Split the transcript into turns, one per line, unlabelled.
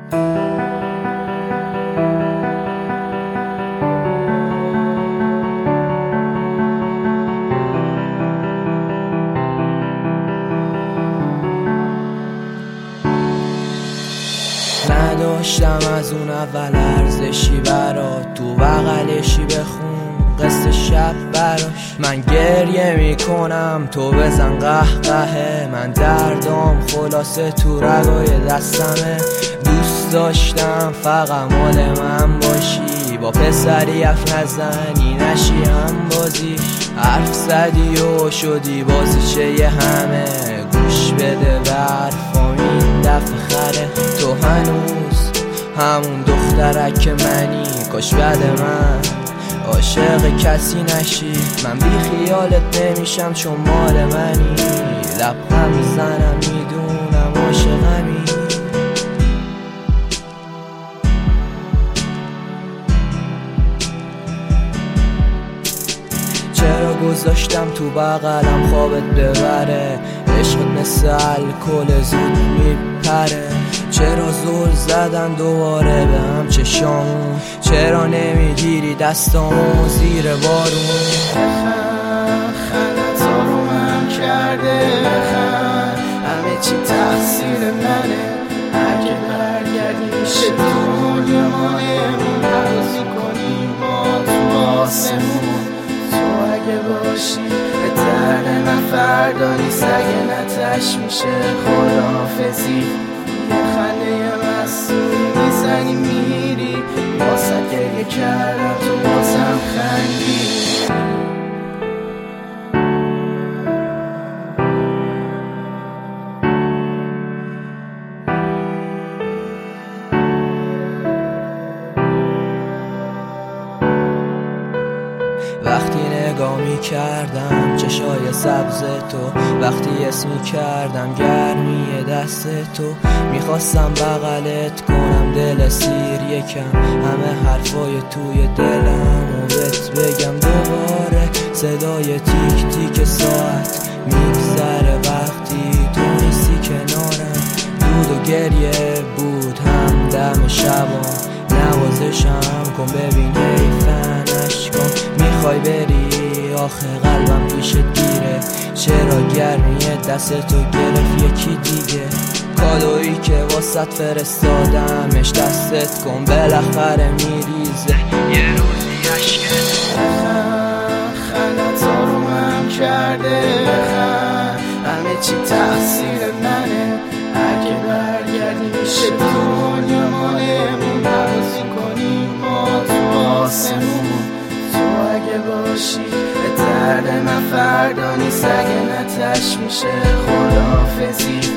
نداشتم از اون اول ارزشی برات، تو بغلشی بخون قصه شب براش. من گریه میکنم تو بزن قهقهه، من دردام خلاصه تو رگای دستمه. دوست داشتم فقط مال من باشی، با پسری اف نزنی نشی هم بازی. حرف زدی و شدی بازیچه یه همه، گوش بده به حرفام این دفعه خره. تو هنوز همون دخترک منی، کاش بعد من عاشق کسی نشی. من بی خیالت نمیشم چون مال منی، لبخند میزنم میدونم عاشقمی. چرا گذاشتم تو بغلم خوابت ببره، عشقت مثل الکل زود میپره. چرا زل زدن دوباره به هم چشامون، چرا نمیگیری دستامو زیر بارون.
خندت آرومم کرده، همه چی تقصیر منه. اگه برگردی میشه دنیا مایمون، پروزی کنیم ما تو آسمون. تو اگه باشی به درد من فردا نیست، اگه نتش میشه خداحافظی. یه خنده مسئولی میزنی میری، واسه گریه کردم تو بازم خندی.
وقتی نگاه می کردم چشای سبز تو، وقتی اسم می کردم گرمی دست تو. میخواستم بغلت کنم دل سیر یکم، همه حرفای توی دلم و بهت بگم دوباره. صدای تیک تیک ساعت میگذره وقتی تو نیستی کنارم. دود و گریه بود هم دم شبا، نوازشم کن ببین حیفن اشکام. میخوای بری آخه قلبم پیشت گیره، چرا گرمی دست تو گرفت یکی دیگه. کادویی که واسط فرستادمش دستت کن، بالاخره میریزه یه روزی عشقت.
خندت آرومم کرده، همه چی تقصیر منه. اگه برگردی میشه دنیا مایمون، پروزی کنیم ما تو آسمون. تو اگه باشی به درد من فردا نیست، اگه نتش میشه خداحافظی.